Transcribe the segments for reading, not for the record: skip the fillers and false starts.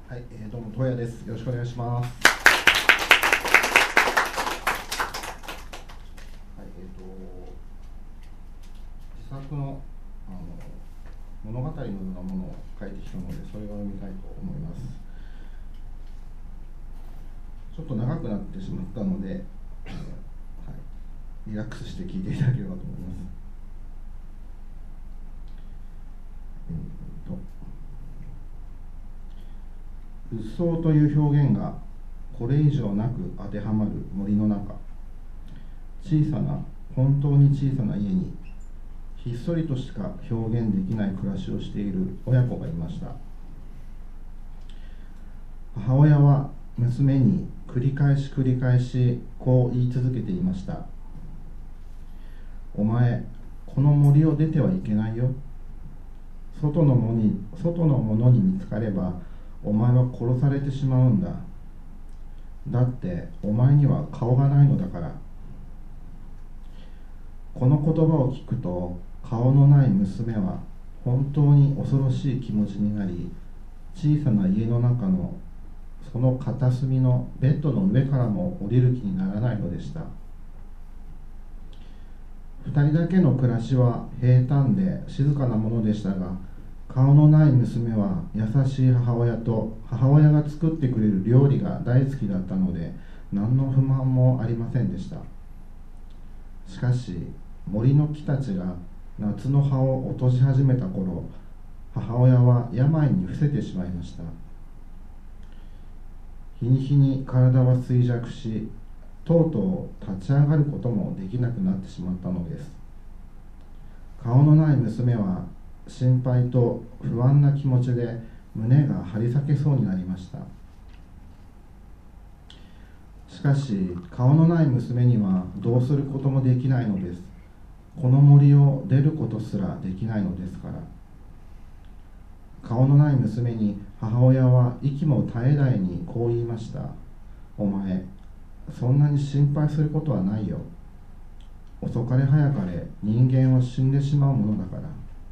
はい、どうも、東谷です。よろしくお願いします。はい、自作の、物語のようなものを書いてきたので、それを読みたいと思います。ちょっと長くなってしまったので、はい、リラックスして聞いていただければと思います。うっそうという表現がこれ以上なく当てはまる森の中、小さな、本当に小さな家にひっそりとしか表現できない暮らしをしている親子がいました。母親は娘に繰り返しこう言い続けていました。お前、この森を出てはいけないよ。外のものに見つかればお前は殺されてしまうんだ。だってお前には顔がないのだから。この言葉を聞くと、顔のない娘は本当に恐ろしい気持ちになり、小さな家の中のその片隅のベッドの上からも降りる気にならないのでした。2人だけの暮らしは平坦で静かなものでしたが、顔のない娘は優しい母親と母親が作ってくれる料理が大好きだったので、何の不満もありませんでした。しかし森の木たちが夏の葉を落とし始めた頃、母親は病に伏せてしまいました。日に日に体は衰弱し、とうとう立ち上がることもできなくなってしまったのです。顔のない娘は心配と不安な気持ちで胸が張り裂けそうになりました。しかし顔のない娘にはどうすることもできないのです。この森を出ることすらできないのですから。顔のない娘に母親は息も絶え絶えにこう言いました。お前、そんなに心配することはないよ。遅かれ早かれ人間は死んでしまうものだから。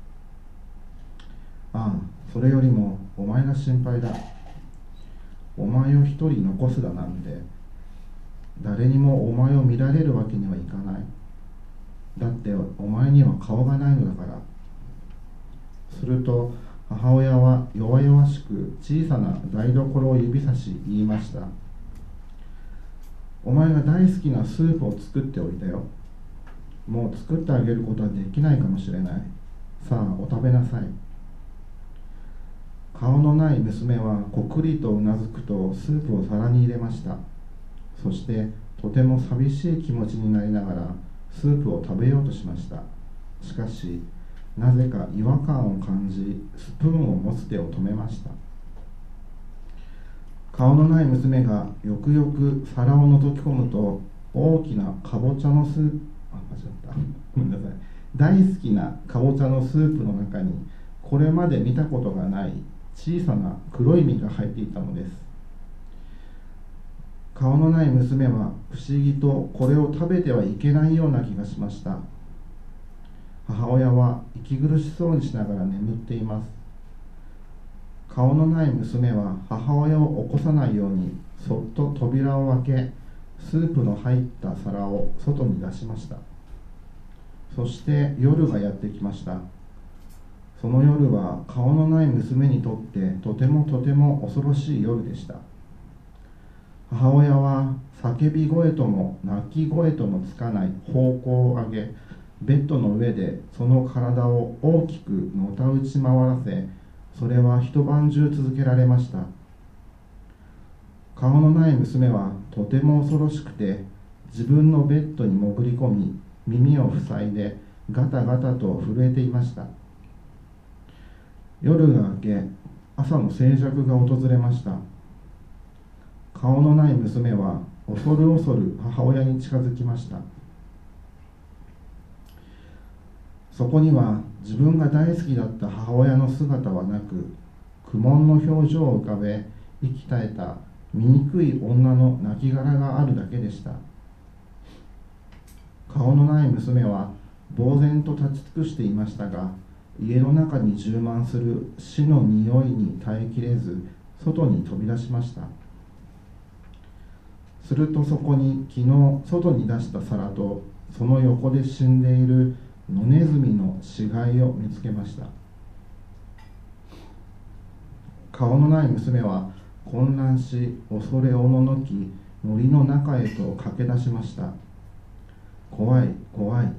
ああ、それよりもお前が心配だ。お前を一人残すだなんて、誰にもお前を見られるわけにはいかない。だってお前には顔がないのだから。すると母親は弱々しく小さな台所を指さし言いました。お前が大好きなスープを作っておいたよ。もう作ってあげることはできないかもしれない。さあお食べなさい。顔のない娘はこくりとうなずくとスープを皿に入れました。そしてとても寂しい気持ちになりながらスープを食べようとしました。しかしなぜか違和感を感じ、スプーンを持つ手を止めました。顔のない娘がよくよく皿を覗き込むと、大きなかぼちゃのスープ、間違った。ごめんなさい。大好きなかぼちゃのスープの中に、これまで見たことがない小さな黒い実が入っていたのです。顔のない娘は不思議とこれを食べてはいけないような気がしました。母親は息苦しそうにしながら眠っています。顔のない娘は母親を起こさないようにそっと扉を開け、スープの入った皿を外に出しました。そして夜がやってきました。その夜は顔のない娘にとってとても恐ろしい夜でした。母親は叫び声とも泣き声ともつかない方向を上げ、ベッドの上でその体を大きくのたうち回らせ、それは一晩中続けられました。顔のない娘はとても恐ろしくて、自分のベッドに潜り込み、耳を塞いでガタガタと震えていました。夜が明け、朝の静寂が訪れました。顔のない娘は恐る恐る母親に近づきました。そこには自分が大好きだった母親の姿はなく、苦悶の表情を浮かべ、息絶えた醜い女の亡骸があるだけでした。顔のない娘は呆然と立ち尽くしていましたが、家の中に充満する死の匂いに耐えきれず、 外に飛び出しました。するとそこに昨日外に出した皿とその横で死んでいる野ネズミの死骸を見つけました。顔のない娘は混乱し、恐れおののき森の中へと駆け出しました。怖い怖い。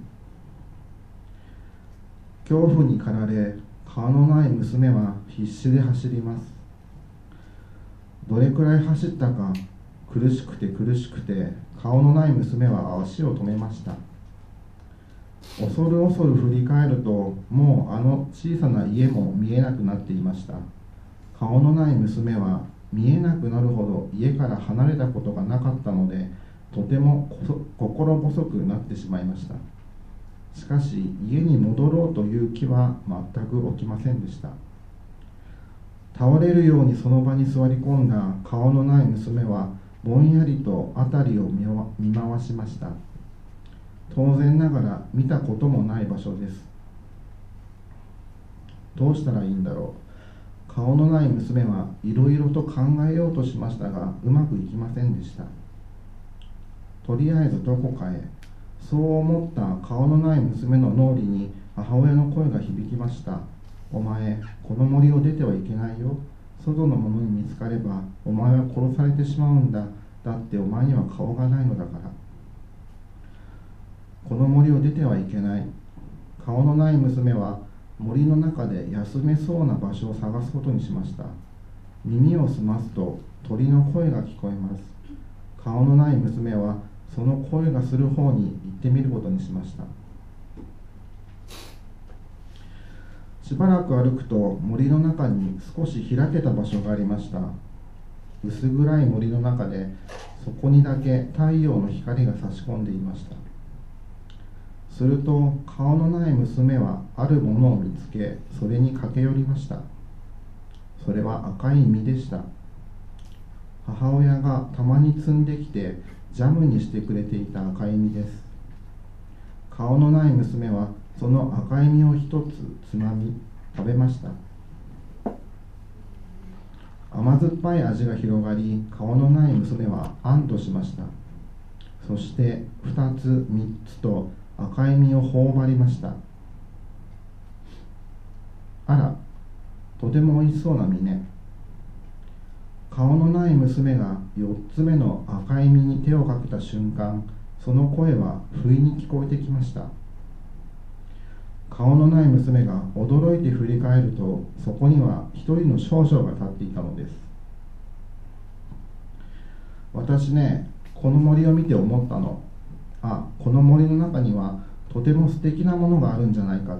恐怖に駆られ、顔のない娘は必死で走ります。どれくらい走ったか、苦しくて苦しくて、顔のない娘は足を止めました。恐る恐る振り返ると、もうあの小さな家も見えなくなっていました。顔のない娘は見えなくなるほど家から離れたことがなかったので、とても心細くなってしまいました。しかし家に戻ろうという気は全く起きませんでした。倒れるようにその場に座り込んだ顔のない娘はぼんやりと辺りを見回しました。当然ながら見たこともない場所です。どうしたらいいんだろう。顔のない娘はいろいろと考えようとしましたが、うまくいきませんでした。とりあえずどこかへ。そう思った顔のない娘の脳裏に母親の声が響きました。お前、この森を出てはいけないよ。外の者に見つかればお前は殺されてしまうんだ。だってお前には顔がないのだから。この森を出てはいけない。顔のない娘は森の中で休めそうな場所を探すことにしました。耳を澄ますと鳥の声が聞こえます。顔のない娘はその声がする方に行ってみることにしました。しばらく歩くと森の中に少し開けた場所がありました。薄暗い森の中でそこにだけ太陽の光が差し込んでいました。すると顔のない娘はあるものを見つけ、それに駆け寄りました。それは赤い実でした。母親がたまに摘んできてジャムにしてくれていた赤い実です。顔のない娘はその赤い実を一つつまみ食べました。甘酸っぱい味が広がり、顔のない娘は安堵しました。そして2つ3つと赤い実を頬張りました。あら、とてもおいしそうな実ね。顔のない娘が4つ目の赤い実に手をかけた瞬間、その声は不意に聞こえてきました。顔のない娘が驚いて振り返ると、そこには一人の少女が立っていたのです。私ね、この森を見て思ったの。この森の中にはとても素敵なものがあるんじゃないかって。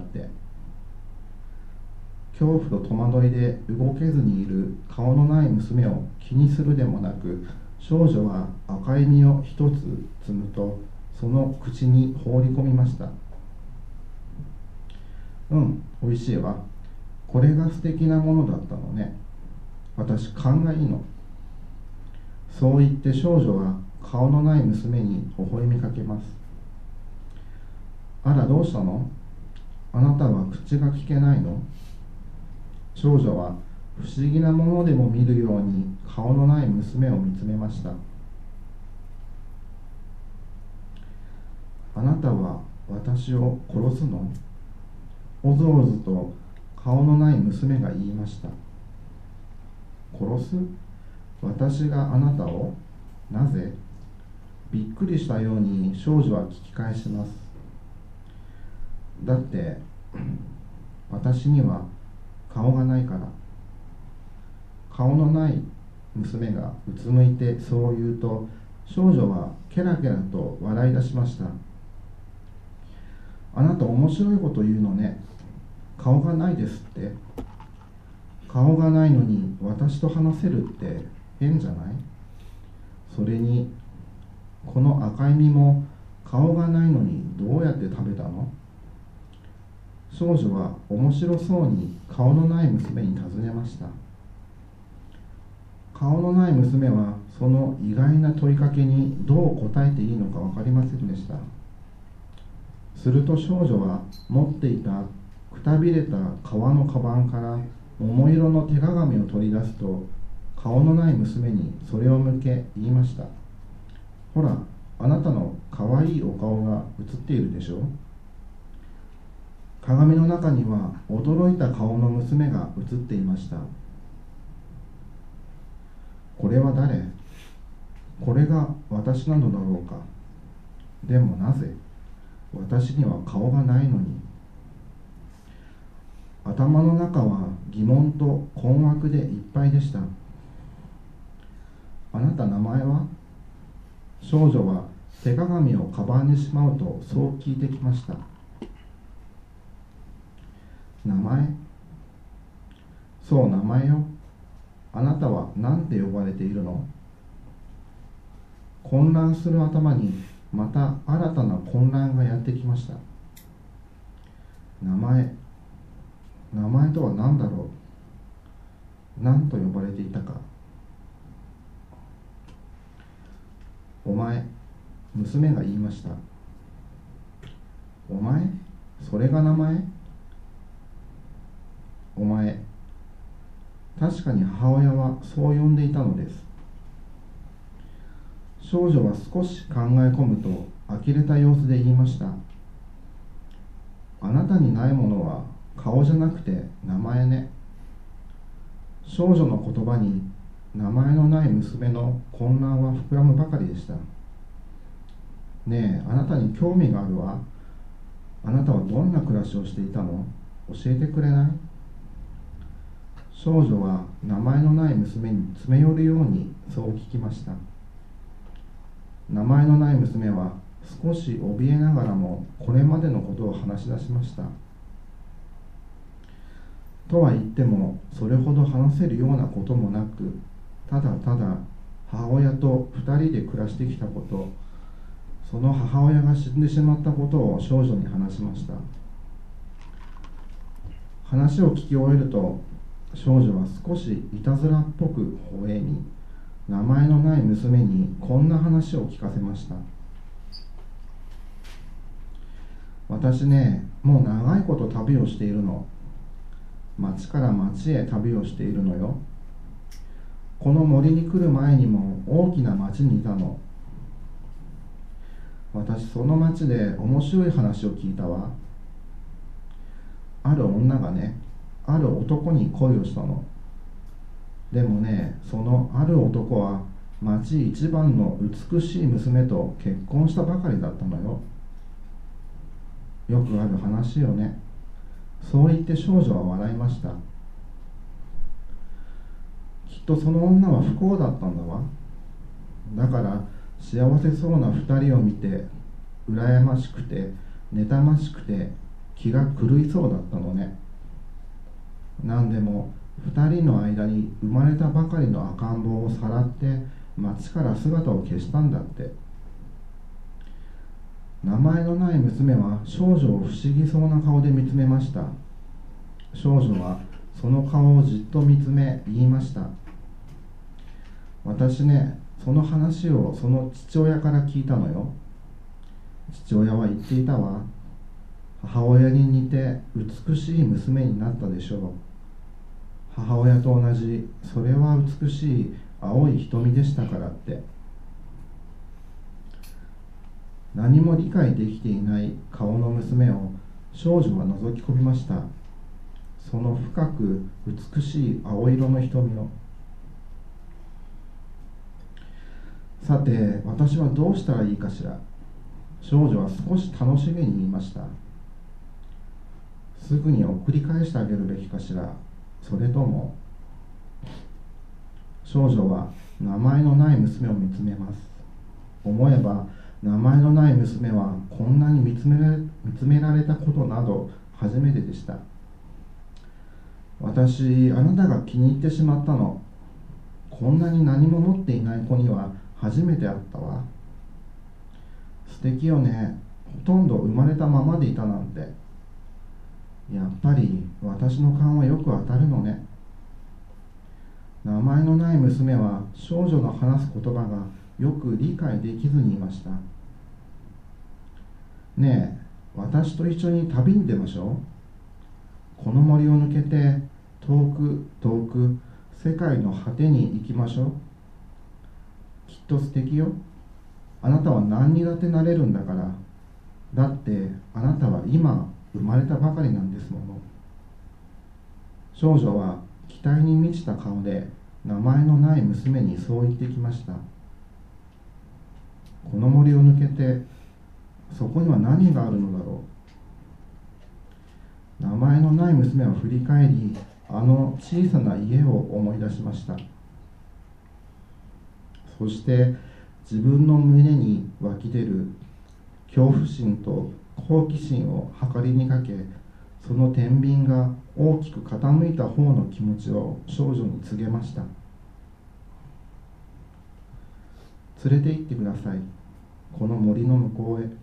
恐怖と戸惑いで動けずにいる顔のない娘を気にするでもなく、少女は赤い実を一つ摘むとその口に放り込みました。おいしいわ。これが素敵なものだったのね。私勘がいいの。そう言って少女は顔のない娘に微笑みかけます。あら、どうしたの？あなたは口が聞けないの？少女は不思議なものでも見るように顔のない娘を見つめました。あなたは私を殺すの？おずおずと顔のない娘が言いました。殺す？私があなたを？なぜ？びっくりしたように少女は聞き返します。だって私には顔がないから。顔のない娘がうつむいてそう言うと、少女はケラケラと笑い出しました。あなた面白いこと言うのね。顔がないですって。顔がないのに私と話せるって変じゃない？それにこの赤い実も顔がないのにどうやって食べたの？少女は面白そうに顔のない娘に尋ねました。顔のない娘はその意外な問いかけにどう答えていいのか分かりませんでした。すると少女は持っていたくたびれた革のカバンから桃色の手鏡を取り出すと、 顔のない娘にそれを向け言いました。ほら、あなたのかわいいお顔が映っているでしょう。鏡の中には驚いた顔の娘が映っていました。これは誰？これが私なのだろうか。でもなぜ？私には顔がないのに。頭の中は疑問と困惑でいっぱいでした。あなた名前は？少女は手鏡をカバンにしまうとそう聞いてきました。名前？そう、名前よ。あなたは何て呼ばれているの？混乱する頭にまた新たな混乱がやってきました。名前とは何だろう。何と呼ばれていたか。お前、娘が言いました。お前？それが名前？お前。確かに母親はそう呼んでいたのです。少女は少し考え込むと呆れた様子で言いました。あなたにないものは顔じゃなくて名前ね。少女の言葉に名前のない娘の混乱は膨らむばかりでした。ねえ、あなたに興味があるわ。あなたはどんな暮らしをしていたの？教えてくれない？少女は名前のない娘に詰め寄るようにそう聞きました。名前のない娘は少し怯えながらもこれまでのことを話し出しました。とは言ってもそれほど話せるようなこともなく、ただただ母親と2人で暮らしてきたこと、その母親が死んでしまったことを少女に話しました。話を聞き終えると少女は少しいたずらっぽく微笑み、名前のない娘にこんな話を聞かせました。私ね、もう長いこと旅をしているの。町から町へ旅をしているのよ。この森に来る前にも大きな町にいたの。私その町で面白い話を聞いたわ。ある女がね、ある男に恋をしたの。でもね、そのある男は町一番の美しい娘と結婚したばかりだったのよ。よくある話よね。そう言って少女は笑いました。きっとその女は不幸だったんだわ。だから幸せそうな2人を見て羨ましくて妬ましくて気が狂いそうだったのね。なんでも2人の間に生まれたばかりの赤ん坊をさらって町から姿を消したんだって。名前のない娘は少女を不思議そうな顔で見つめました。少女はその顔をじっと見つめ言いました。私ね、その話をその父親から聞いたのよ。父親は言っていたわ。母親に似て美しい娘になったでしょう。母親と同じ、それは美しい青い瞳でしたからって。何も理解できていない顔の娘を少女は覗き込みました。その深く美しい青色の瞳を。さて、私はどうしたらいいかしら。少女は少し楽しげに言いました。すぐに送り返してあげるべきかしら。それとも。少女は名前のない娘を見つめます。思えば名前のない娘はこんなに見つめられたことなど初めてでした。私、あなたが気に入ってしまったの。こんなに何も持っていない子には初めて会ったわ。素敵よね。ほとんど生まれたままでいたなんて。やっぱり私の勘はよく当たるのね。名前のない娘は少女の話す言葉がよく理解できずにいました。ねえ、私と一緒に旅に出ましょう。この森を抜けて遠く遠く世界の果てに行きましょう。きっと素敵よ。あなたは何にだってなれるんだから。だってあなたは今生まれたばかりなんですもの。少女は期待に満ちた顔で名前のない娘にそう言ってきました。この森を抜けてそこには何があるのだろう。名前のない娘は振り返り、あの小さな家を思い出しました。そして自分の胸に湧き出る恐怖心と好奇心を計りにかけ、その天秤が大きく傾いた方の気持ちを少女に告げました。連れて行ってください、この森の向こうへ。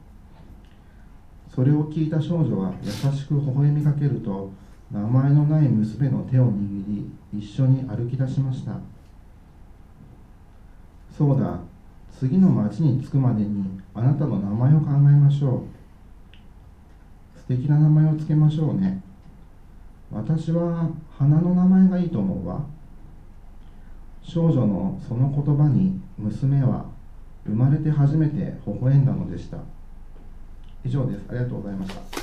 それを聞いた少女は優しく微笑みかけると、名前のない娘の手を握り、一緒に歩き出しました。そうだ、次の町に着くまでにあなたの名前を考えましょう。素敵な名前をつけましょうね。私は花の名前がいいと思うわ。少女のその言葉に娘は生まれて初めて微笑んだのでした。以上です。ありがとうございました。